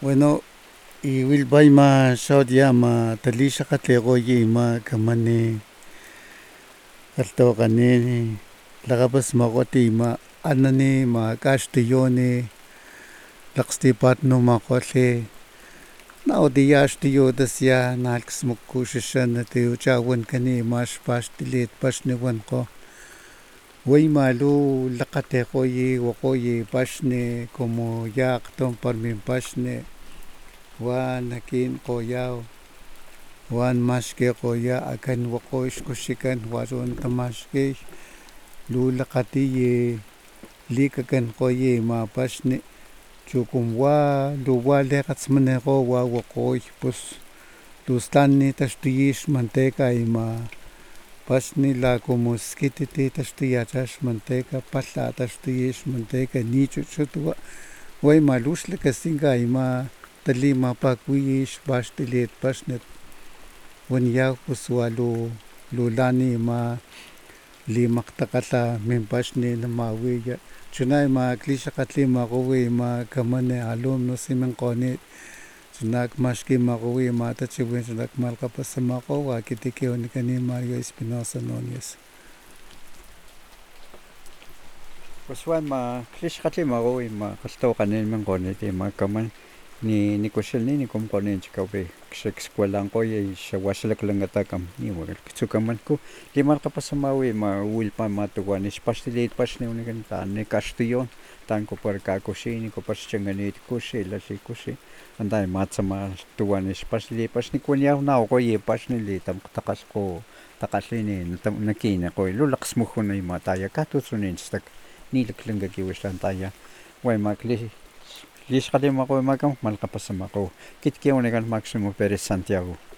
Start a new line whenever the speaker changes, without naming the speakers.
Bueno, y Wilbay ma Saudia ma talisha katlegoyi ma kamani altokani lagabas magoti ma anani ma kashtiyoni laqstipat no ma qolli na odiyash tiyo dasya nalks mukushishan tiyo chawan kani ma shpashtilit pashni wanko way malu laqate qoyi waqoyi pashni como ya qton parmin pashni wan akin qoyaw wan mashke qoya akan waqoish kushikan waron tamashke lulaqatiyi likakan qoyi ma pashni chukum wa luwa leqatsmaneqo wa waqoy pues lustani taxtiyish manteca ima pashni la como skititi taxtiyachax manteca palha taxtiyish manteca ni chuchut way malux lakasinka ima talimapakuyi xpaxtilit paxni waniyaw pues wa lulani ima limakgtakgalha min paxni namawiya chuna ima klixakgatlimakgowi ima kamani alumnos minkgonit chuna kmaxkimakgowi ima tachiwin chuna kmalkgapasamakgo wa ekiti kin wanikani Mario Espinosa Núñez.
Pues wan ma klixakgatlimakgowi ima kgalhtawakganin minkgonit ima kaman ni kuxilhni ni kumkgonin chikawi xekskuelankgoy xawa xalaklankatakam niwa ktsukamanku limalkgapasamawi ima wilpa ma tuwan xpaxtilit paxni wanikan taan kaxtiyon taan kupar kakuxi nikupar xchankanit kuxi lalhi kuxi anta ima tsama tuwan xpaxtilit paxni kuaniyaw nawakgoy paxni litamkgtakgalhkgo takgalhin nakinikgoy lu lakgsmujuna ima taya katutsunin stak nilaklanka kiwi xla taya wa ima lixkgatlimakgo ima kama kmalkgapasamakgo kit kin wanikan Maximo Perez Santiago.